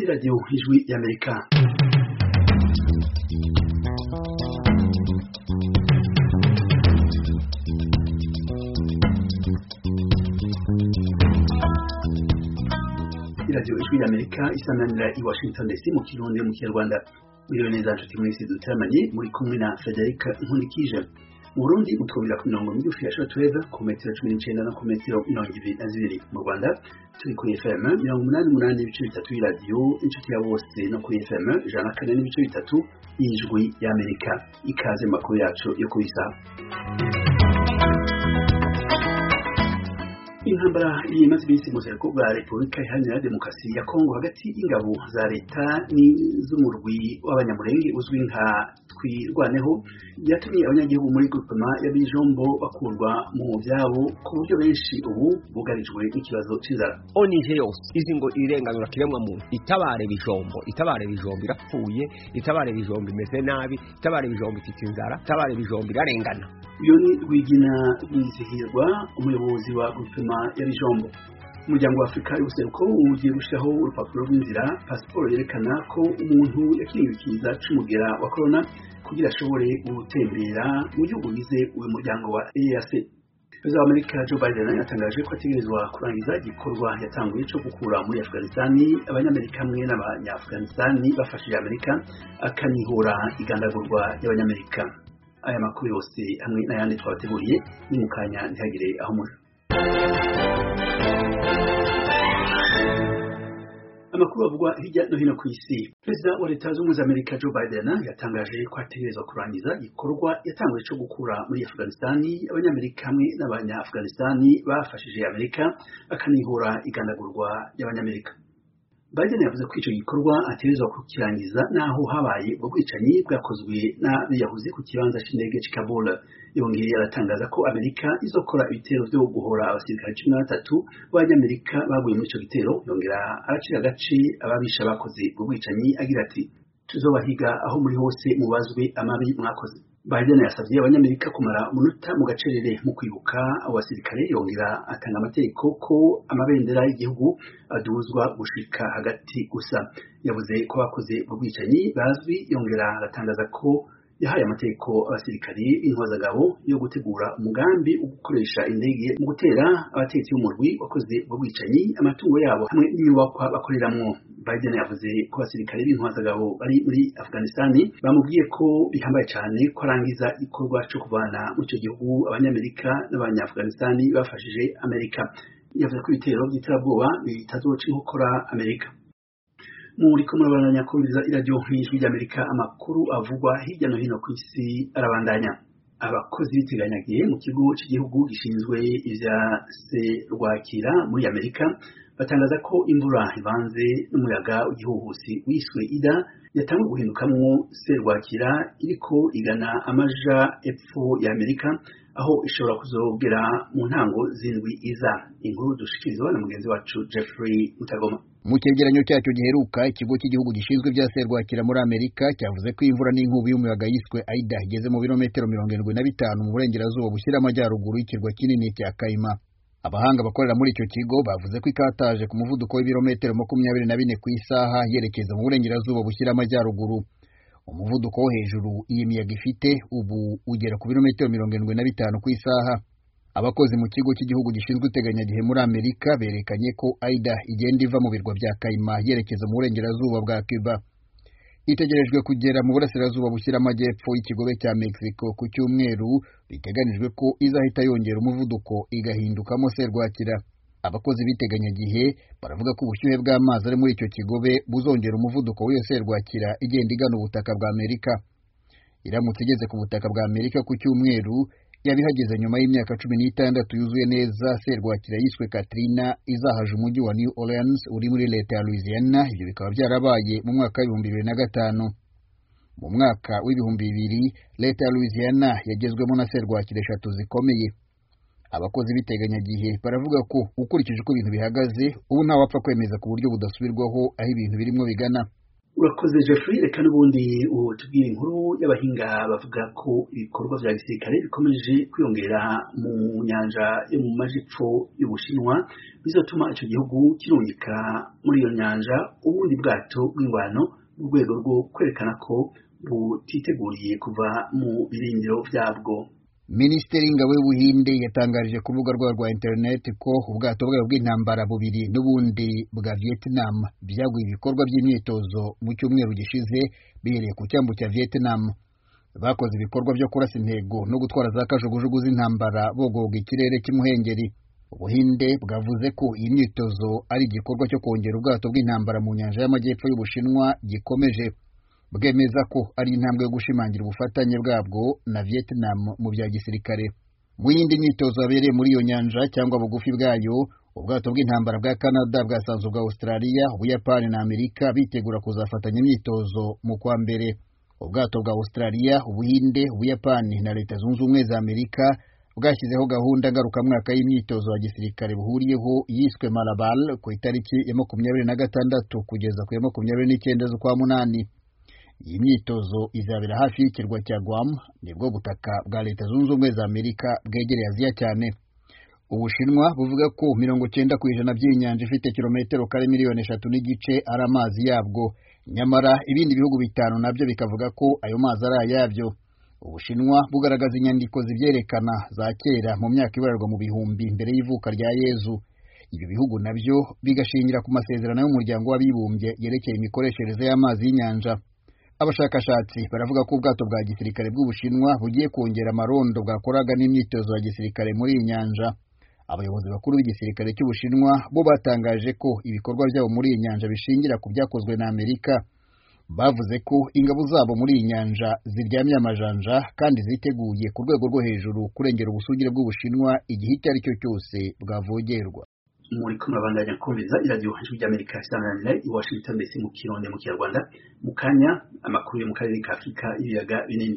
Radio Ijwi y'Amerika. Radio Ijwi y'Amerika isananira i Washington DC mu Kirundi mu Kinyarwanda. Mwiriwe neza nshuti mwese duteramanye muri kumwe na Frederic Nkundikije. Mu Burundi mutwumvira ku mirongo migufi ya shortwave ku metero 19 na ku metero 22. Mu Rwanda turi kuri FM 88.3 y'iradio inshuti ya bose no kuri FM 104.3 y'Ijwi y'Amerika. Ikaze makuru yacu yo kubisa. Intambara yimaze iminsi mu zereko bwa Repubulika Iharanira Demokarasi ya Kongo hagati y'ingabo za leta n'iz'umurwi w'abanyamurenge uzwi nka Twirwaneho yatumye abanyagihugu muri groupement ya Bijombo bakurwa mu vyabo ku buryo benshi ubu bugarijwe n'ikibazo c'inzara. Onije yose izi ngo irenganyura kiremwa muntu itabare Bijombo irapfuye, itabare Bijombo imeze nabi, itabare Bijombo ifite inzara, itabare Bijombo irarengana. Uyo ni Rwigina Rwizihirwa umuyobozi wa groupement ya Bijombo. Umuryango wa Afrika y'ubuseruko ugiye gushiraho urupapuro rw'inzira passport yerekana ko umuntu yakingiwe ikiza c'umugera wa corona kugira ashobore gutembera mu gihugu bize uyu muryango wa EAC. Perezida wa Amerika Joe Biden yatangaje ko ategerezwa kurangiza igikorwa yatanguye cyo gukura muri Afghanistan abanyamerika hamwe n'abanya-Afghanistan bafashije Amerika akanihura igandagurwa y'abanyamerika. Aya makuru yose hamwe n'ayandi twabateguriye ni mu kanya ntihagire aho muri. Amakuru avugwa hirya no hino ku isi. Perezida wa Leta Zunze Ubumwe za Amerika Joe Biden yatangaje ko ategerezwa kurangiza igikorwa yatanguye cyo gukura muri Afghanistan abanyamerika hamwe n'abanya-Afghanistan bafashije Amerika akanihura igandagurwa y'abanyamerika. Biden yavuze ko ico gikorwa ategerezwa kukirangiza naho habaye ubwicanyi bwakozwe n'abiyahuzi ku kibanza c'indege c'i Kabul. Yongeye aratangaza ko Amerika izokora ibitero vyo guhora abasirikare 13 b'abanyamerika baguye muri ico gitero. Yongera aracira agace ababisha bakoze ubwicanyi agira ati tuzobahiga aho muri hose mubazwe amabi mwakoze. Biden yasavye abanyamerika kumara umunota mu gacerere mu kwibuka abasirikare. Yongera atanga amategeko ko amabendera y'igihugu aduzwa gushika hagati gusa. Yavuze ko bakoze ubwicanyi bazwi. Yongera aratangaza ko yahaye amategeko abasirikare intwazagabo yo gutegura umugambi wo gukoresha indege mu gutera abatetsi b'umurwi wakoze ubwicanyi amatungo yabo hamwe n'inyubakwa bakoreramwo. Biden yavuze ko abasirikare b'intwazagabo bari muri Afghanistan bamubwiye ko bihambaye cyane ko arangiza igikorwa cyo kuvana mu cyo gihugu abanyamerika n'abanya-Afghanistan bafashije Amerika. Yavuze ko ibitero by'iterabwoba bitazoca inkokora Amerika. Muri kumurabana kumviriza iradio Ijwi y'Amerika amakuru avugwa hirya no hino ku isi arabandanya. Abakozi biteganyagiye mu kigo cy'igihugu gishinzwe ivya serwakira muri Amerika batangaza ko imvura ivanze n'umuyaga w'igihuhusi wiswe Ida yatangiye guhindukamwo serwakira iriko igana amaja epfo ya Amerika aho ishobora kuzogera mu ntango zindwi iza. Inkuru dushikirizwa na mugenzi wacu Jeffrey Mutagoma. Mu cyegeranyo cyacyo giheruka ikigo cy'igihugu gishinzwe bya serwakira muri Amerika cyavuze ko imvura n'inkubi y'umuyaga yiswe Ida igeze mu birometero 75 mu burengerazuba bushyira amajyaruguru y'ikirwa kinini cya Kaima. Abahanga bakorera muri icyo kigo bavuze ko ikataje ku muvuduko w'ibirometero 24 ku isaha yerekeza mu burengerazuba bushyira amajyaruguru. Umuvuduko wo hejuru iyi miyaga ifite ubu ugera ku birometero 75 ku isaha. Abakozi mu kigo cy'igihugu gishinzwe iteganyagihe muri Amerika berekanye ko Ida igenda iva mu birwa bya Kaima yerekeza mu burengerazuba bwa Cuba. Itegerejwe kugera mu burasirazuba bushyira amajyepfo y'ikigobe cya Mexico ku cyumweru. Biteganijwe ko izahita yongera umuvuduko igahindukamo serwakira. Abakozi biteganyagihe baravuga ko ubushyuhe bw'amazi ari muri icyo kigobe buzongera umuvuduko w'iyo serwakira igenda igana ubutaka bwa Amerika. Iramutse igeze ku butaka bwa Amerika ku cyumweru yabihageze nyuma y'imyaka 16 yuzuye neza. Serwakira yiswe Katrina izahaje umujyi wa New Orleans uri muri leta ya Louisiana. Ibyo bikaba byarabaye mu mwaka wa 2005. Mu mwaka wa 2000 leta ya Louisiana yagezwemo na serwakira 3 zikomeye. Abakozi biteganyagihe baravuga ko ukurikije uko ibintu bihagaze ubu nta wapfa kwemeza ku buryo budasubirwaho aho ibintu birimo bigana. urakoze Jeffrey, reka n'ubundi tubwire inkuru y'abahinga bavuga ko ibikorwa vya gisirikare bikomeje kwiyongera mu nyanja yo mu majepfo y'Ubushinwa bizotuma ico gihugu kirungika muri iyo nyanja ubundi bwato bw'ingwano mu rwego rwo kwerekana ko butiteguriye kuva mu birindiro vyabwo. Minisiteri y'ingabo y'Ubuhinde yatangarije ku rubuga rwayo rwa internet ko ubwato bwayo bw'intambara bubiri n'ubundi bwa Vietnam byaguye ibikorwa by'imyitozo mu cyumweru gishize bihereye ku cyambu cya Vietnam. Bakoze ibikorwa byo kurasa intego no gutwara za kajugujugu z'intambara bogoga ikirere cy'umuhengeri. Ubuhinde bwavuze ko iyi myitozo ari igikorwa cyo kongera ubwato bw'intambara mu nyanja y'amajyepfo y'Ubushinwa gikomeje. Bwemeza ko ari intambwe yo gushimangira ubufatanye bwabwo na Vietnam mu bya gisirikare. Mu yindi myitozo yabereye muri iyo nyanja cyangwa bugufi bwayo, ubwato bw'intambara bwa Canada bwasanze ubwa Australia, Ubuyapani na Amerika bitegura kuzafatanya imyitozo mu kwa mbere. Ubwato bwa Australia, Ubuhinde, Ubuyapani na Leta Zunze Ubumwe za Amerika bwashyizeho gahunda ngarukamwaka y'imyitozo ya gisirikare buhuriyeho yiswe Malabal ku itariki ya 26 kugeza ku ya 29 z'ukwa munani. Iyi myitozo izabera hafi y'ikirwa cya Guam, nibwo butaka bwa Leta Zunze Ubumwe za Amerika bwegereye Aziya cyane. Ubushinwa buvuga ko 90% by'inyanja ifite kilometero kare miliyoni 3 n'igice ari amazi yabwo, nyamara ibindi bihugu bitanu nabyo bikavuga ko ayo mazi ari ayabyo. Ubushinwa bugaragaza inyandiko zibyerekana za kera mu myaka ibararwa mu bihumbi mbere y'ivuka rya Yezu. Ibi bihugu nabyo bigashingira ku masezerano y'umuryango w'abibumbye yerekeye imikoreshereze y'amazi y'inyanja. Abashakashatsi baravuga ko ubwato bwa gisirikare bw'Ubushinwa bugiye kongera amarondo bwakoraga n'imyitozo ya gisirikare muri iyi nyanja. Abayobozi bakuru b'igisirikare cy'Ubushinwa bo batangaje ko ibikorwa byabo muri iyi nyanja bishingira ku byakozwe na Amerika. Bavuze ko ingabo zabo muri iyi nyanja ziryamye amajanja kandi ziteguye ku rwego rwo hejuru kurengera ubusugire bw'Ubushinwa igihe icyo ari cyo cyose bwavogerwa. Muri kumabandanya kumviza iradiyo Ijwi ry'Amerika isanganira i Washington DC mu Kirundi mu Kinyarwanda. Mu kanya amakuru yo mu karere ka Afurika ibiyaga binini.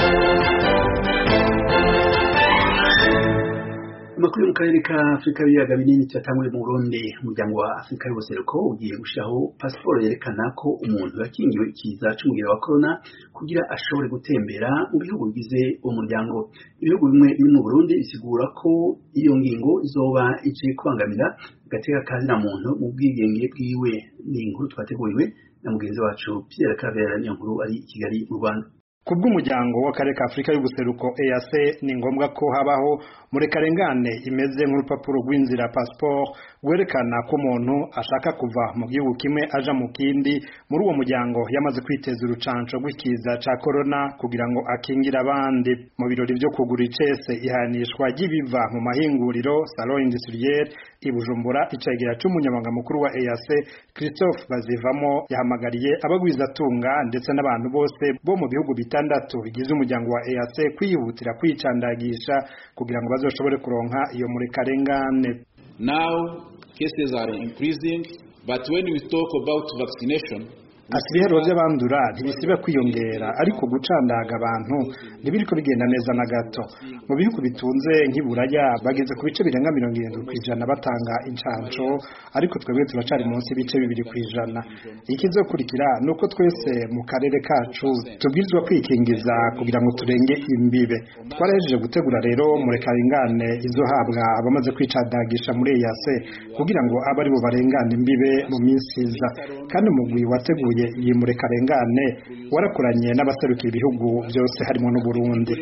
Amakuru yo mu karere ka Afurika ibiyaga binini cyatanguye mu Burundi. Umuryango wa Afurika y'ubuseruko ugiye gushiraho pasiporo yerekana ko umuntu yakingiwe ikiza c'umugera wa corona kugira ashobore gutembera mu bihugu bigize uwo muryango. Ibihugu bimwe biri mu Burundi bisigura ko iyo ngingo izoba ije kubangamira gateka kazina muntu mu bwigenge bwiwe. Ni inkuru twateguriwe na mugenzi wacu Pierre Claver niyo nkuru ari i Kigali mu Rwanda. Kubw'umuryango w'akarere ka Afurika y'ubuseruko EAC ni ngombwa ko habaho murekarengane imeze nk'urupapuro rw'inzira passport rwerekana ko umuntu ashaka kuva mu gihugu kimwe aja mu kindi muri uwo muryango yamaze kwiteza urucanco rw'ikiza ca corona kugira ngo akingira abandi. Mu birori byo kugura icese ihanishwa ry'ibiva mu mahinguriro Salon Industriel i Bujumbura, icegera c'umunyamabanga mukuru wa EAC Christophe Bazivamo yahamagariye abagwizatunga ndetse n'abantu bose bo mu bihugu bitandatu bigize umuryango wa EAC kwihutira kwicandagisha kugira ngo bazoshobore kuronka iyo murekarengane. Now cases are increasing, but when we talk about vaccination, Asibihero by'abandura ntibisiba kwiyongera, ariko gucandaga abantu ntibiriko bigenda neza na gato. Mu bihugu bitunze nk'Iburaya bageze ku bice birenga 70% batanga incanco, ariko twebwe turacari munsi bice 2%. Ikizokurikira nuko twese mu karere kacu tubwirizwa kwikingiza kugira ngo turenge imbibe. Twarahejeje gutegura rero murekarengane izohabwa abamaze kwicandagisha muri EAC kugira ngo abari bo barengane imbibe mu minsi iza, kandi umugwi wateguye iyi murekarengane warakoranye n'abaserukira ibihugu byose harimo n'u Burundi.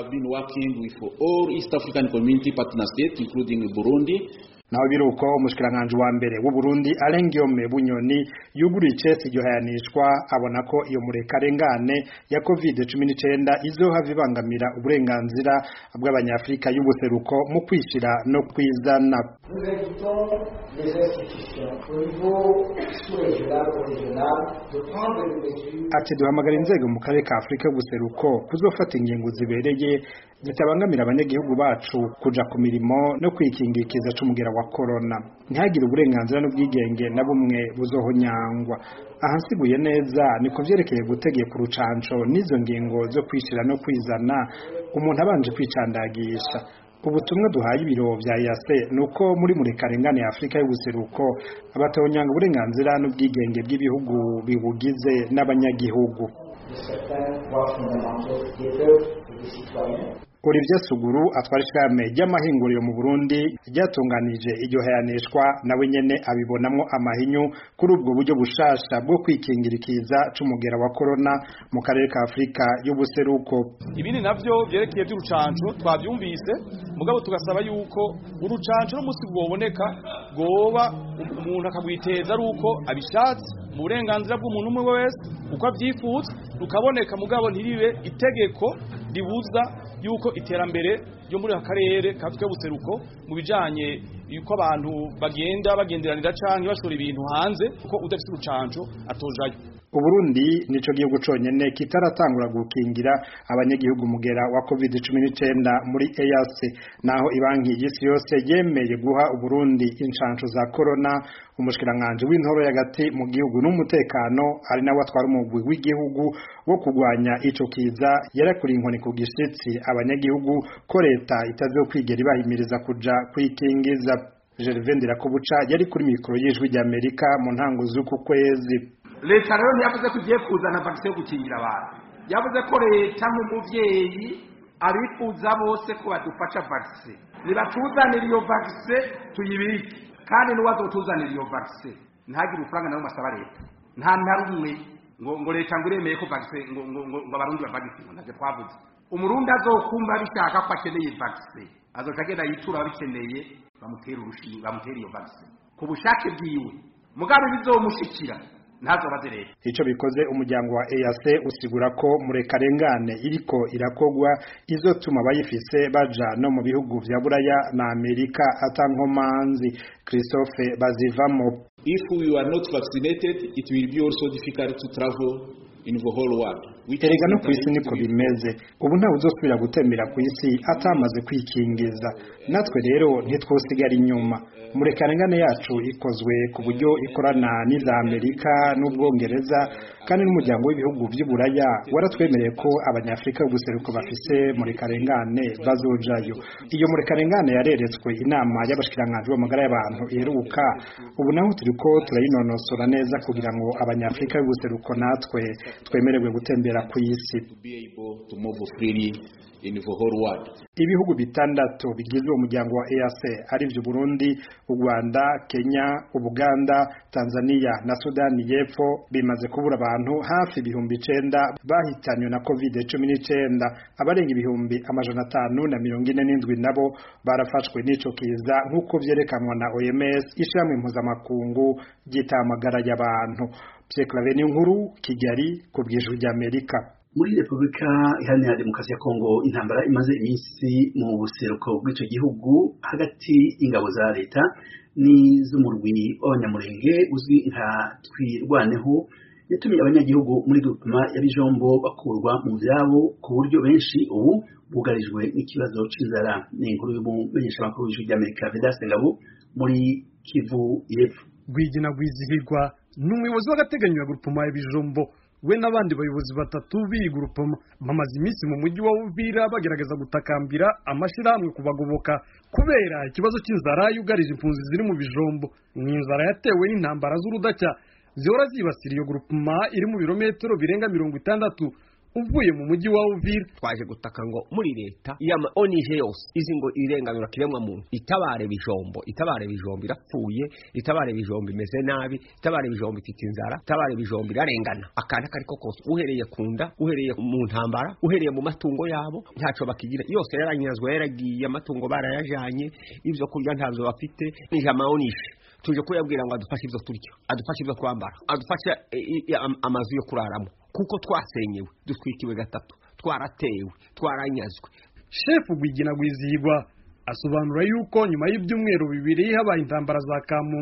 Naho biruko umushikiranganje wa mbere w'u Burundi Alengiome Bunyoni yuguriye icese iryo hayanishwa abona ko iyo murekarengane ya COVID-19 izohava ibangamira uburenganzira bw'abanyafrika y'ubuseruko mu kwishira no kwizana. Ati duhamagara inzego mu karere ka Afurika y'ubuseruko kuzofata ingingo zibereye zitabangamira abanyagihugu bacu kuja ku mirimo no kwikingikiza c'umugera wa corona. Ntihagire uburenganzira n'ubwigenge na bumwe buzohonyangwa. Ahansiguye neza niko vyerekeye gutegeka urucanco n'izo ngingo zo kwishira no kwizana umuntu abanje kwicandagisha. ubutumwa duhaye ibiro vya EAC nuko muri murekarengane ya Afrika y'ubuseruko abatonyanga uburenganzira n'ubwigenge bw'ibihugu bibugize n'abanyagihugu. Olivier Suguru atwara ishirahamwe ry'amahinguriro mu Burundi ryatunganije iryo hayanishwa nawe nyene abibonamwo amahinyu kuri ubwo buryo bushasha bwo kwikingirikiza c'umugera wa corona mu karere ka Afrika y'ubuseruko. Ibindi navyo byerekeye by'urucanco twavyumvise mugabo tugasaba yuko urucanco n'umusi bwoboneka goba umuntu akagwiteza ari uko abishatse mu burenganzira bw'umuntu umwe wese uko avyifuza rukaboneka mugabo ntiribe itegeko ribuza yuko iterambere ryo muri akarere kafite ubuseruko mu bijanye yuko abantu bagenderanira canke bashora ibintu hanze uko udafite urucanco atojayo. Uburundi nico gihugu conyene kitaratangura gukingira abanyagihugu mugera wa COVID-19 muri EAC, naho ibanki y'isi yose yemeye guha Uburundi incanco za corona. Umushikiranganje w'intoro y'agati mu gihugu n'umutekano ari nawe atwara umugwi w'igihugu wo kugwanya ico kiza yarakuri inkoni ku gishitsi abanyagihugu ko leta itazokwigera ibahimiriza kuja kwikingiza. Gervais Ndirakobuca yari kuri mikoro y'ijwi ry'Amerika mu ntango z'uku kwezi. Leta rero yavuze ko igiye kuzana vaccine yo gukingira abantu, yavuze ko leta nk'umuvyeyi abifuza bose ko badufasha vaccine, nibatuzanira iyo vaccine tuyibike, kandi n'uwazotuzanira iyo vaccine ntagire ufaranga nawe masaba leta nta narumwe ngo leta ngo iremeye ko vaccine ngo abarundi bavagisi ntaje twavuze. Umurundi azokumva bishaka ko akeneye vaccine azotagenda yitura bikeneye bamutera urushinge bamutera iyo vaccine ku bushake bwiwe mugabe bizomushikira ntazobaze leta. Ico bikoze umuryango wa EAC usigura ko murekarengane iriko irakogwa izotuma bayifise baja no mu bihugu vya Buraya na Amerika atankomanzi. Christophe Bazivamo: If we are not vaccinated, it will be also difficult to travel in the whole world. Erega no kwisi niko bimeze, ubu nta uzosubira gutembera kwisi atamaze kwikingiza. Natwe rero ntitwosigara inyuma. Murekarengane yacu ikozwe ku buryo ikorana n'iza Amerika n'Ubwongereza, kandi n'umuryango w'ibihugu by'Uburaya waratwemereye ko abanyafrika y'ubuseruko bafise murekarengane bazojayo. Iyo murekarengane yareretswe inama y'abashikiranganje b'amagara y'abantu iheruka, ubu naho turiko turayinonosora neza kugira ngo abanyafrika y'ubuseruko natwe twemererwe gutembera kw'isi. Ibihugu bitandatu bigize uwo muryango wa EAC ari byo Burundi, u Rwanda, Kenya, Ubuganda, Tanzania na Sudani y'Epfo bimaze kubura abantu hafi 9,000 bahitanywe na COVID-19. Abarenga 547 nabo barafashwe n'ico kiza nk'uko vyerekanwa na OMS, ishamwe mpuzamakungu ry'itamagara y'abantu. Pierre Claver Niyonkuru, Kigali, ku bw'ijwi ry'Amerika. Muri Republika Iharanira Demokarasi ya Kongo intambara imaze iminsi mu buseruko bw'ico gihugu hagati ingabo za leta n'iz'umurwi w'abanyamurenge uzwi nka Twirwaneho yatumye abanyagihugu muri groupement ya Bijombo bakurwa mu vyabo ku buryo benshi ubu bugarijwe n'ikibazo c'inzara. Ni inkuru y'umumenyesha makuru w'ijwi ry'Amerika Vedaste Ngabo muri Kivu y'Epfo. Gwigina Gwizihirwa n'umuyobozi w'agateganyo ya groupement ya Bijombo we n'abandi bayobozi batatu b'igurupoma bamaze iminsi mu mujyi wa Uvira bagerageza gutakambira amashirahamwe kubagoboka kubera ikibazo cy'inzara yugarije impunzi ziri mu Bijombo. Ni inzara yatewe n'intambara z'urudacya zihora zibasira iyo groupema iri mu birometero birenga 60 uvuye mu mujyi wa Uvira. Twaje gutaka ngo muri leta yama onije yose izi ngo irenganura kiremwa muntu itabare Bijombo irapfuye, itabare Bijombo imeze nabi, itabare Bijombo ifite inzara, itabare Bijombo irarengana. Akana kariko kose uhereye kunda, uhereye mu ntambara, uhereye mu matungo yabo ntaco bakigira, yose yaranyazwe yaragiye, amatungo barayajanye, ivyo kurya ntavyo bafite. Ni jama onije tuje kuyabwira ngo adufashe ivyo turya, adufashe ivyo kwambara, adufashe amazu yo kuraramo, kuko twasenyewe, dutwikiwe gatatu, twaratewe, twaranyazwe. Chef Gwigina Gwizihirwa asobanura yuko nyuma y'ibyumweru bibiri habaye intambara za Kamumbo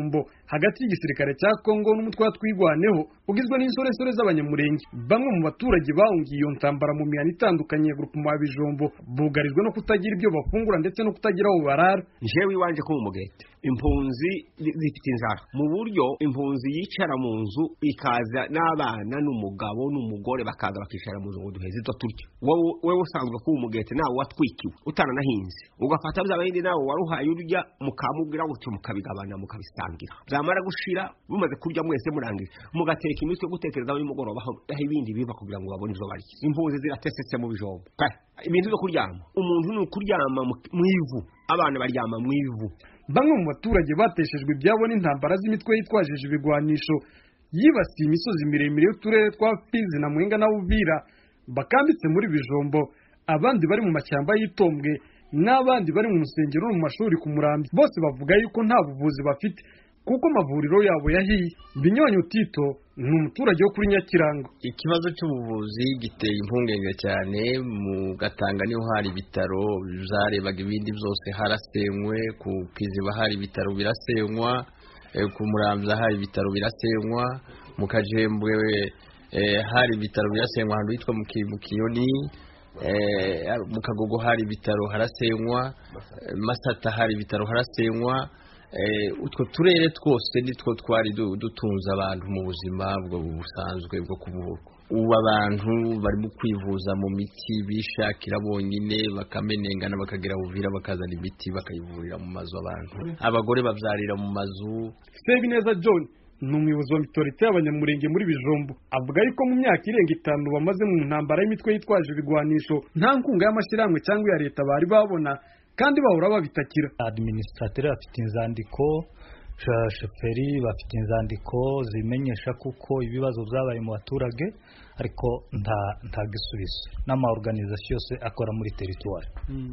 hagati y'igisirikare cya Kongo n'umutwe wa twigwaneho ugizwe n'insoresore z'abanyamurenge. Bamwe mu baturage bahungiye iyo ntambara mu mihana itandukanye ya groupement ya Bijombo bugarijwe no kutagira ibyo bafungura ndetse no kutagira aho barara. Jewe iwanje ko umugete impunzi zifite inzara mu buryo impunzi yicara mu nzu ikaza n'abana n'umugabo n'umugore bakaza bakicara mu nzu ngo duheze zo turya. Wewe usanzwe ko umugete nawe watwikiwe utananahinze ugafata by'abindi nawe waruhaye urya mukamubwira gutyo mukabigabana mukabisangira byamara gushira bumaze kurya mwese murangira mugateka imitwe gutekereza y'umugoroba aho ibindi biva kugira ngo babone izo bari. Impunzi ziratesetse mu Bijombo ibintu byo kuryama umuntu ni kuryama mu ivu abana baryama mu ivu. Bamwe mu baturage bateshejwe ibyabo n'intambara z'imitwe yitwajije ibigwanisho yibasiye imisozi miremire y'uturere twa Fizi na Mwenga na Uvira bakambitse muri Bijombo, abandi bari mu mashyamba y'Itombwe n'abandi bari mu musengero no mu mashuri ku Murambi. Bose bavuga yuko nta buvuzi bafite kuko amavuriro yabo yahiye. Binyonyo Tito ni umuturage wo kuri Nyakirango. Ikibazo cy'ubuvuzi giteye impungenge cyane. Mu Gatanga niho hari ibitaro zarebaga ibindi byose harasenywe, ku Kiziba hari ibitaro birasenywa, ku Muramvya hari ibitaro birasenywa, mu Kajembwe hari ibitaro birasenywa ahantu hitwa mu Kiyoni, mu Kagogo hari ibitaro harasenywa, Masata hari ibitaro harasenywa. Utwo turere twose nitwo twari dutunze abantu mu buzima bwo busanzwe bwo kuvurwa. Ubu abantu barimo kwivuza mu miti bishakira bonyine bakamenengana bakagira Uvira bakazana imiti bakayivurira mu mazu abantu. Abagore bavyarira mu mazu. Sebineza John ni umuyobozi wa mitorite y'abanyamurenge muri Bijombo avuga yuko mu myaka irenga 5 bamaze mu ntambara y'imitwe yitwaje ibigwanisho nta nkunga y'amashyirahamwe cyangwa ya leta bari babona kandi bahora babitakira. Administrateur afite inzandiko, shoferi bafite inzandiko zimenyesha kuko ibibazo byabaye mu baturage ariko nta gisubizo. N'ama organisation yose akora muri territoire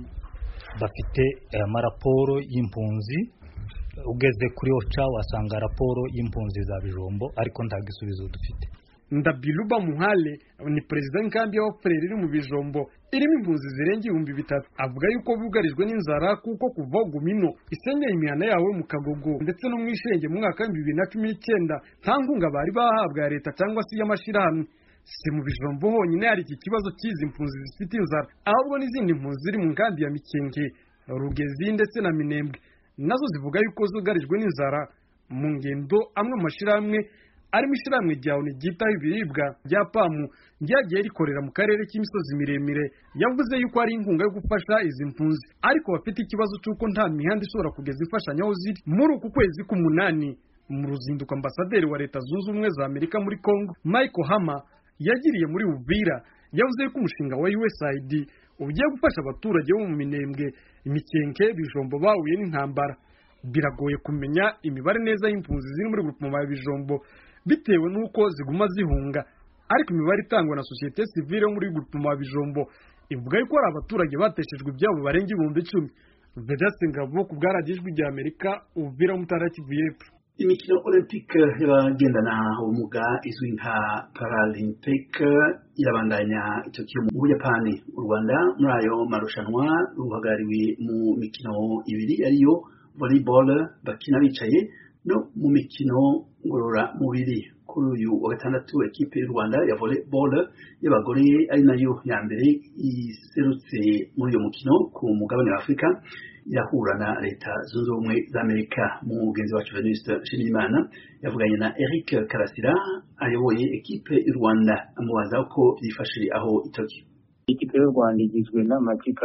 bafite amaraporo y'impunzi, ugeze kuri OCHA wasanga raporo y'impunzi za Bijombo ariko nta gisubizo dufite. Ndabiluba Muhale ni president w'inkambi y'abafureri iri mu Bijombo irimo impunzi zirenga 3,000. Avuga yuko bugarijwe n'inzara kuko kuva Gumino isenyeye imihana yawe mu Kagogo ndetse no mu Ishenge mu mwaka wa 2019 nta nkunga bari bahabwa ya leta cyangwa se y'amashirahamwe. Si mu Bijombo honyine hari iki kibazo cy'izi impunzi zifite inzara, ahubwo n'izindi impunzi ziri mu nkambi ya Mikenge, Rugezi ndetse na Minembwe nazo zivuga yuko zugarijwe n'inzara. Mu ngendo amwe mu mashirahamwe arimo ishirahamwe ryawe ryitaho ibiribwa rya PAMU ryagiye rikorera mu karere k'imisozi miremire yavuze yuko ari inkunga yo gufasha izi mpunzi ariko bafite ikibazo cy'uko nta mihanda ishobora kugeza ifashanyo aho ziri. Muri uku kwezi k'umunani mu ruzinduko ambasaderi wa Leta Zunze Ubumwe za Amerika muri Kongo Michael Hammer yagiriye muri Uvira yavuze yuko umushinga wa USAID ugiye gufasha abaturage bo mu Minembwe, Imikenke, Bijombo bahuye n'intambara. Biragoye kumenya imibare neza y'impunzi ziri muri groupement ya Bijombo bitewe nuko ziguma zihunga, ariko imibare itangwa na societe civile yo muri groupement ya Bijombo ivuga yuko ari abaturage bateshejwe ibyabo barenga 10,000. Vedaste Ngabo ku bwaragijwe rya Amerika Uvira Mutaraki Viepro. Imikino Olympique y'abagendana ubumuga izwi nka Paralympic irabandanya Tokyo mu Buyapani. U Rwanda muri ayo marushanwa ruhagariwe mu mikino ibiri ariyo volleyball bakina bicaye no mu mikino ngorora mubiri. Kuri uyu wa gatandatu ekipe y'u Rwanda ya volleyball y'abagore ari nayo ya mbere iserutse muri uyo mukino ku mugabane wa Afrika irahura na Leta Zunze Ubumwe za Amerika. Mugenzi wacu Venuste Nshimiyimana yavuganye na Eric Karasira ayoboye ekipe y'u Rwanda amubaza uko byifashe aho i Tokyo. Ikipe y'u Rwanda igizwe n'amakipe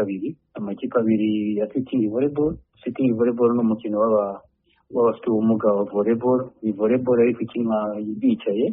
abiri ya sitting volleyball. Sitting volleyball ni umukino w'abafite ubumuga wa volleyball. Ni volleyball ariko ikinwa bicaye.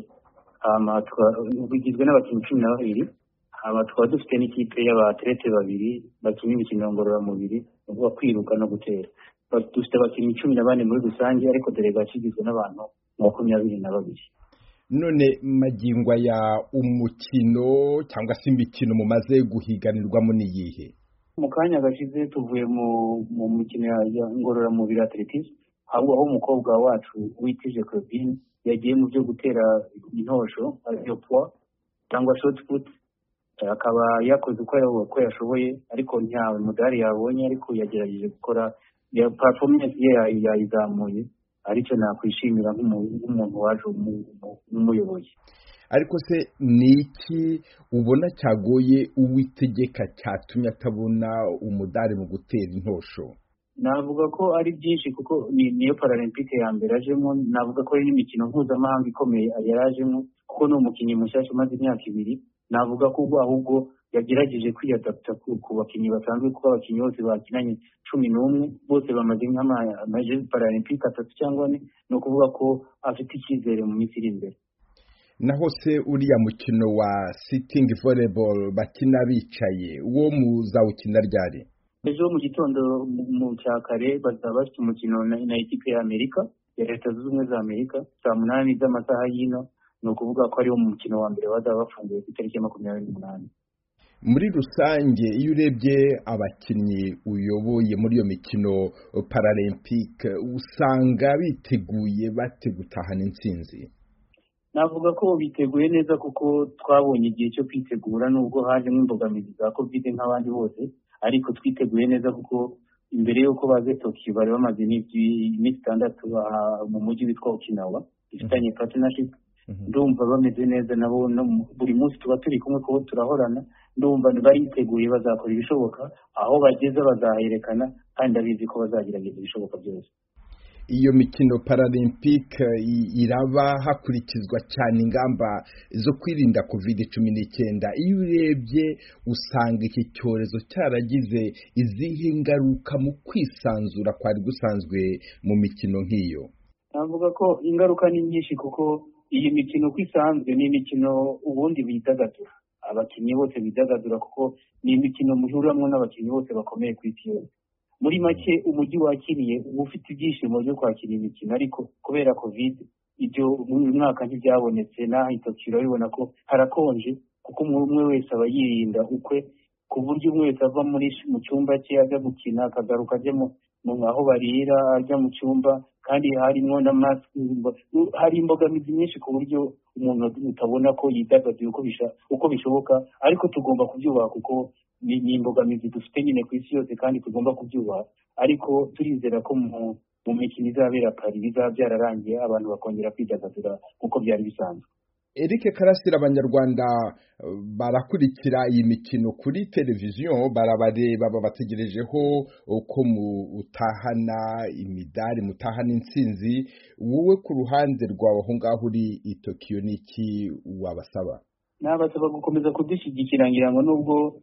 Bigizwe n'abakinnyi 12. Tukaba dufite n'ikipe y'abatlete babiri bakina imikino ngororamubiri uvuga kwiruka no gutera. Dufite abakinnyi 14 muri rusange ariko delegation igizwe n'abantu 22. None magingwa ya umukino cyangwa se imikino mumaze guhiganirwamo ni yihe? Mu kanya gashize tuvuye mu mukino ya ngororamubiri atletism, aho umukobwa wacu witije Claudine yagiye mu byo gutera intosho ariyo poids cyangwa shot put, akaba yakoze uko yashoboye ariko nta mudari yabonye, ariko yagerageje gukora ya performance ye yayizamuye aricyo nakwishimira nk'umuntu waje umuyoboye. ariko se ni iki ubona cyagoye uwitegeka cyatumye atabona umudari mu gutera intosho? Navuga ko ari byinshi kuko niyo Paralympique ya mbere ajemo, navuga ko ari n'imikino mpuzamahanga ikomeye yarajemo kuko ni umukinnyi mushyashya umaze imyaka 2. Navuga ko ahubwo yagerageje kwiyadapta ku bakinnyi basanzwe, kuko abakinnyi bose bakinanye 11 bose bamaze nk'amaje Paralympique 3 cyangwa 4, no kuvuga ko afite icyizere mu minsi iri imbere. Naho se uriya mukino wa sitting volleyball bakina bicaye wo muzawukina ryari? Ejo mu gitondo mu cyakare bazaba bafite umukino na ekipe ya Amerika, ya Leta Zunze Ubumwe za Amerika, saa 8 z'amasaha y'ino. Ni ukuvuga ko ariwo mukino wa mbere bazaba bafunguye ku itariki 28. Muri rusange iyo urebye abakinnyi uyoboye muri iyo mikino Paralympique usanga biteguye bate gutahana intsinzi? Navuga ko biteguye neza kuko twabonye igihe cyo kwitegura, nubwo hajemo imbogamizi za COVID nk'abandi bose, ariko twiteguye neza kuko imbere y'uko baze Tokyo bari bamaze iminsi 6 mu mujyi witwa Okinawa, ifitanye partnership. Ndumva bameze neza nabo, buri munsi tuba turi kumwe ko turahorana. Ndumva bariteguye, bazakora ibishoboka, aho bageze bazaherekana, kandi abizi ko bazagerageza ibishoboka byose. Iyo mikino Paralympique iraba hakurikizwa cyane ingamba zo kwirinda COVID-19. Iyo urebye usanga iki cyorezo cyaragize izihe ngaruka mu kwisanzura kwari gusanzwe mu mikino nk'iyo? Navuga ko ingaruka ni nyinshi kuko iyi mikino kwisanzwe ni imikino ubundi bidagadura, abakinnyi bose bidagadura kuko ni imikino muhuriramo n'abakinnyi bose bakomeye ku isi yose. Muri make umujyi wakiriye uba ufite ibyishimo byo kwakira imikino, ariko kubera COVID ibyo mu mwaka ntibyabonetse. Naho Tokyo urabibona ko harakonje kuko umwe wese aba yirinda ukwe, ku buryo umwe wese ava mu cyumba cye ajya gukina akagaruka ajya mu aho barira, ajya mu cyumba, kandi harimo na mask. Hari imbogamizi nyinshi ku buryo umuntu utabona ko yidagaduye uko bishoboka, ariko tugomba kubyubaha kuko ni imbogamizi dufite nyine ku isi yose, kandi tugomba kubyubaha. Ariko turizera ko mu mikino izabera Paris bizaba byararangiye, abantu bakongera kwidagadura kuko byari bisanzwe. Eric Karasira, abanyarwanda barakurikira iyi mikino kuri televiziyo, barabareba, babategerejeho uko mutahana imidari, mutahana intsinzi. Wowe ku ruhande rwawe aho ngaho uri i Tokyo niki wabasaba? Nabasaba gukomeza kudushyigikira, ngira ngo nubwo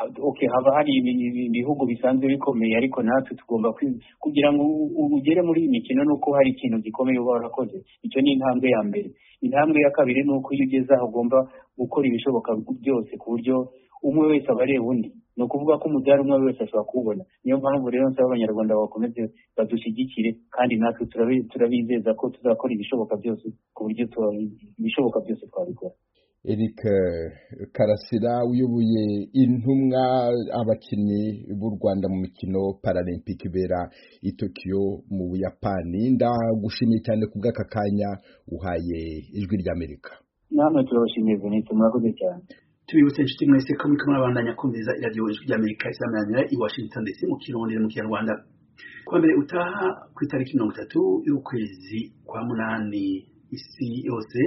haba hari ibihugu bisanzwe bikomeye, ariko natwe tugomba kugira ngo ugere muri iyi mikino nuko hari ikintu gikomeye uba warakoze. Icyo ni intambwe ya mbere. Intambwe ya kabiri ni uko iyo ugeze aho ugomba gukora ibishoboka byose ku buryo umwe wese aba areba undi. Ni ukuvuga ko umudari umwe wese ashobora kuwubona. Niyo mpamvu rero nsaba abanyarwanda bakomeze badushyigikire, kandi natwe turabizeza ko tuzakora ibishoboka byose ku buryo ibishoboka byose twabikora. Eric Karasira, uyoboye intumwa abakinnyi b'u Rwanda mu mikino Paralympique ibera i Tokyo mu Buyapani, ndagushimiye cyane ku bw'aka kanya uhaye Ijwi ry'Amerika. Namwe turabashimiye Venise, murakoze cyane. Tubibutse inshuti mwese ko muriko murabandanya kumviriza iradiyo Ijwi ry'Amerika isamanira i Washington DC mu Kirundi no mu Kinyarwanda. Kuwa mbere utaha ku itariki 30 y'ukwezi kwa munani isi yose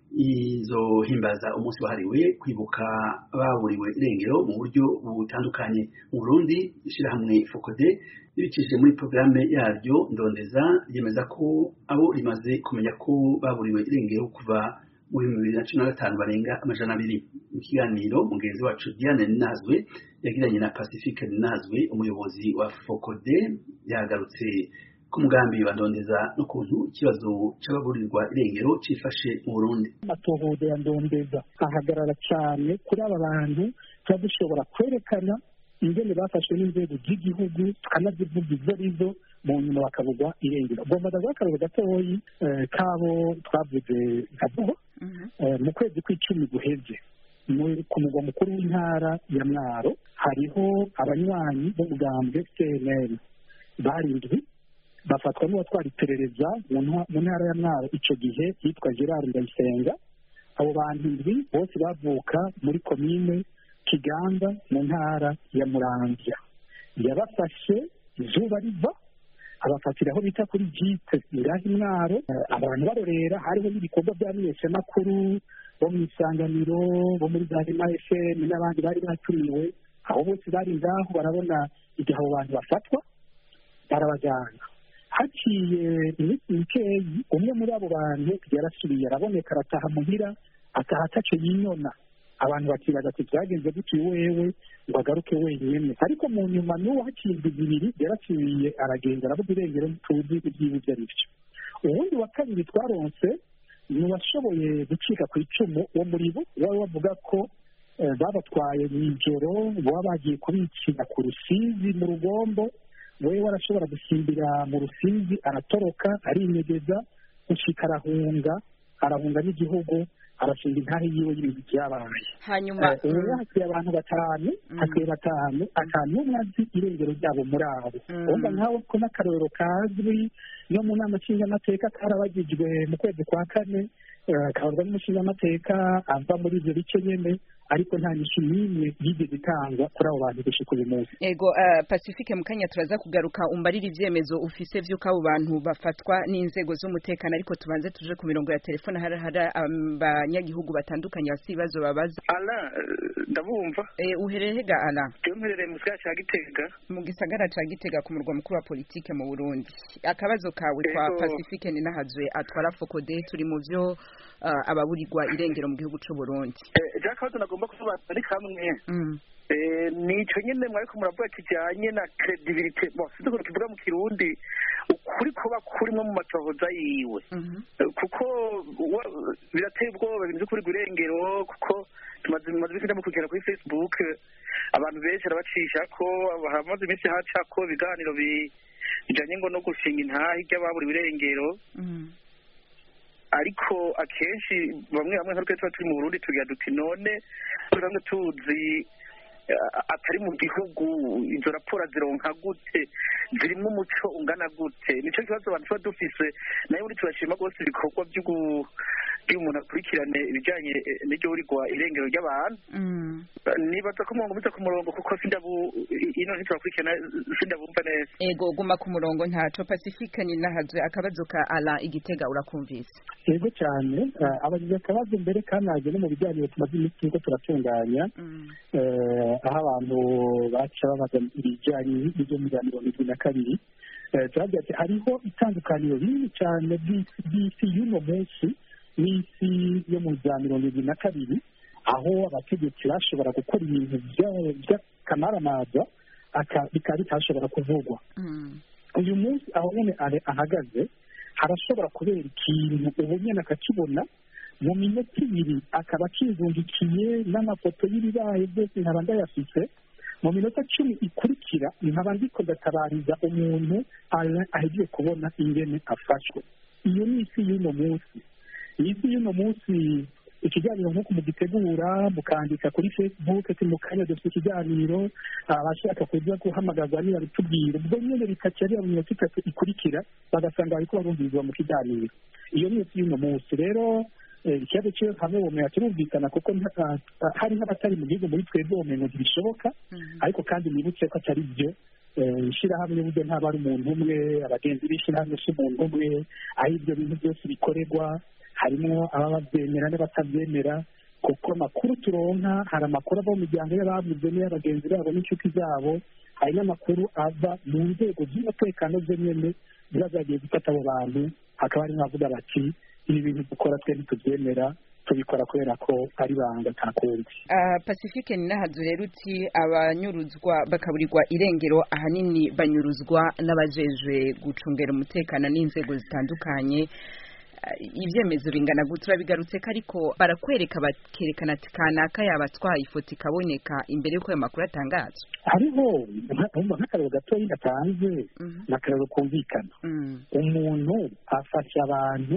izohimbaza umunsi wahariwe kwibuka baburiwe irengero mu buryo butandukanye. Mu Burundi ishirahamwe Focode ribicishije muri programme yaryo ndondeza yemeza ko abo rimaze kumenya ko baburiwe irengero kuva mu 2015 barenga 200. Mu kiganiro mugenzi wacu Diane Nazwe yagiranye na Pacifique Nazwe, umuyobozi wa Focode, yagarutse ku mugambi bandondeza n'ukuntu ikibazo c'ababurirwa irengero cifashe mu Burundi. Amatohoza ya ndondeza ahagarara cyane kuri aba bantu, tuba dushobora kwerekana ingene bafashwe n'inzego z'igihugu, tukanazivuga izo arizo, mu nyuma bakabugwa irengero. Gomba ndazakarura gatoyi kabo twavuze nkavuga mu kwezi kw'icumi guheze ku mugwa mukuru w'intara ya Mwaro hariho abanywanyi b'umugambwe CNL barindwi bafatwa n'uwatwara iperereza mu ntara ya Mwaro. Icyo gihe yitwa Gerard Ndayisenga. Abo bantu indwi bose bavuka muri komine Kiganda mu ntara ya Muramvya. Yabafashe izuba riva abafatira aho bita kuri jite ngaho imwaro abantu barorera hariho n'ibikorwa by'amenyeshamakuru bo mu isanganiro bo muri za rema fm n'abandi bari batumiwe aho bose bari ngaho barabona igihe abo bantu bafatwa barabajyana haciye iminsi mikeyi umwe muri abo bantu yarasubiye araboneka arataha muhira ataha ataco yinyona abantu bakibaza ati byagenze gutyo wewe ngo agaruke wenyine ariko mu nyuma n'uwo haciye ibiri yarasubiye aragenda aravuga irengero tuzi ibyiwe ibyo ari byo ubundi wa kabiri twaronse ni uwashoboye gucika ku icumu wo muri bo wari bavuga ko babatwaye mu ijoro baba bagiye kubicira ku rusizi mu rugombo we warashobora gusimbira mu rusizi aratoroka arinyegeza gushika arahunga n'igihugu arashinga intahe yiwe y'ibintu byabaye hanyuma ubu hasiye abantu batanu n'umwe azi irengero ryabo muri abo wumva nkawe ko n'akarorero kazwi no mu nama nshingamateka karabagijwe mu kwezi kwa kane kabarwa n'umushingamateka ava muri ibyo bice nyene ariko nta nyishu n'imwe yigeze itangwa kuri abo bantu gushika uyu munsi ego Pacifique mukanya turaza kugaruka umbarira ivyemezo ufise vy'uko abo bantu bafatwa n'inzego z'umutekano ariko tubanze tuje ku mirongo ya telefone hari abanyagihugu batandukanye bafite ibibazo babaza ala ndabumva uhereye ga ala cyo mperere mu gisagara ca Gitega mu gisagara ca Gitega ku murwa mukuru wa politike mu Burundi akabazo kawe kwa Pacifique ni nahazwe atwara Fokode turi mu vyo ababurirwa irengero mu gihugu c'u Burundi jakabazo nagomba kuvuga ari kamwe nico nyene mwariko muravuga kijanye na credibility sinzi ko kivuga mu Kirundi ukuri kuba kurimo mu matohoza yiwe kuko birateye ubwoba ibintu kuri irengero kuko tumaze bikenda mu kugera kuri Facebook abantu benshi arabacisha ko hamaze iminsi haca ko ibiganiro bijanye ngo no gushinga intahe ry'ababura irengero ariko akenshi bamwe nkaruke tuba turi mu Burundi tugira duti none turamwe tuzi atari mu gihugu izo raporo zironka gute zirimo umuco ungana gute nico kibazo abantu tuba dufise nayo uri turashima rwose ibikorwa by'umuntu akurikirane ibijanye n'iryo urigwa irengero ry'abantu nibaza ko mubiza ku murongo kuko ino ntiturakurikirana sindabumva neza ego guma ku murongo ntaco Pacifique ni nahazwe akabazo ka ala Igitega urakumvise yego cyane abagize akabazo mbere kanaje no mu bijyanye tumaze iminsi ko turatunganya aho abantu baca babaza ibijyanye n'ibyo mu biganiro 2022 turagira ati hariho itandukaniro rinini cyane by'isi y'uno munsi n'isi yo mu biganiro 2022 aho abategetsi bashobora gukora ibintu by'akamaramaza bikaba bitashobora kuvugwa uyu munsi aho nyine ahagaze harashobora kubera ikintu ubu nyine akakibona mu minota ibiri akaba akizungikiye n'amafoto y'ibibaye byose nkaba ndayafise mu minota 10 ikurikira nkaba ndiko ndatabariza umuntu ahegiye kubona ingene afashwe iyo ni isi y'uno munsi isi y'uno munsi ikiganiro nk'uko mugitegura mukandika kuri Facebook mu kanya dufite ikiganiro abashaka kuza guhamagaza niba bitubwira ubwo nyine bikacyari mu minota 3 ikurikira bagasanga bariko barumvirizwa mu kiganiro iyo ni isi y'uno munsi rero ikibazo cyo hamwe ubumenyi turumvikana kuko hari nk'abatari mu gihugu muri twebwe ubumenyi ntibishoboka ariko kandi nibutse ko atari byo ishyirahamwe buryo ntaba ari umuntu umwe abagenzi b'ishyirahamwe si umuntu umwe aho ibyo bintu byose bikorerwa harimo ababa babyemera n'abatabyemera kuko amakuru turonka hari amakuru ava mu miryango y'ababuze n'iy'abagenzi babo n'inshuti zabo hari n'amakuru ava mu nzego z'umutekano zo nyene ziba zagiye gufata abo bantu hakaba hari n'abavuga bati ibi bintu dukora twe ntitubyemera tubikora kubera ko ari banga takundi Pacifique ni nahazu rero uti abanyuruzwa bakaburirwa irengero ahanini banyuruzwa n'abajejwe gucungera umutekano n'inzego zitandukanye ivyemezo bingana gutura bigarutse ko ariko barakwereka bakerekana ati kanaka yabatwaye ifoto ikaboneka imbere y'uko ayo makuru atangazwa hariho nk'akarero gatoyi gatanze n'akarero kumvikana umuntu afasha abantu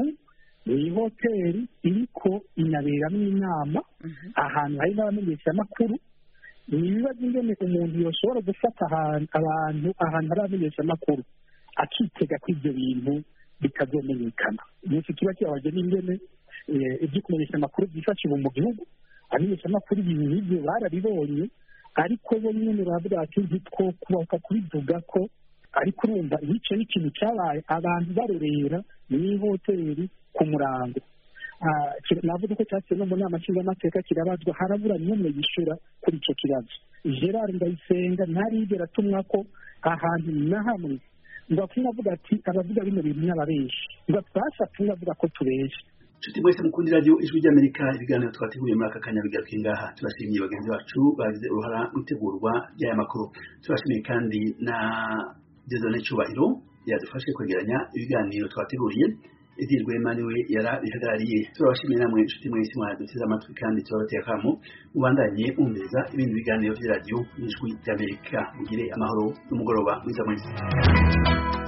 mw'ihoteli iriko inaberamwo inama ahantu hari n'abamenyeshamakuru nibibaza ingene umuntu yoshobora gufata abantu ahantu hari abamenyeshamakuru akitega ko ivyo bintu bitazomenyekana umunsi kiba kibabaje n'ingene ibyo kumenyesha amakuru byifashe mu gihugu abamenyesha amakuru ibintu n'ibyo barabibonye ariko bo nyene baravuga ati ntitwo kubaka kubivuga ko ariko urumva icyo ni ikintu cyabaye abantu barorera mu ihoteli ku murango. navuga ko cyatse no mu nama nshingamateka kirabazwa harabura n'umwe yishura kuri icyo kibazo. Gerard Ndayisenga ntarigera atumwa ko ahantu na hamwe ngo akwiye avuga ati abavuga bino bintu n'ababeshi ngo twashatse avuga ko tubeshi. Nshuti mwese mukundi radio Ijwi ry'Amerika, ibiganiro twateguye muri aka kanya bigaruka ngaha. Turashimiye bagenzi bacu bagize uruhara mu itegurwa ry'aya makuru. Turashimiye kandi na Dieudonné Cyubahiro yadufashe kwegeranya ibiganiro twateguriye. Idirwe Emmanuel yarabihagarariye. Turabashimiye namwe nshuti mwese mwaduteze amatwi kandi turabateye akamo mubandanye mwumviriza ibindi biganiro by'iradio Ijwi ry'Amerika. Mugire amahoro n'umugoroba mwiza mwese.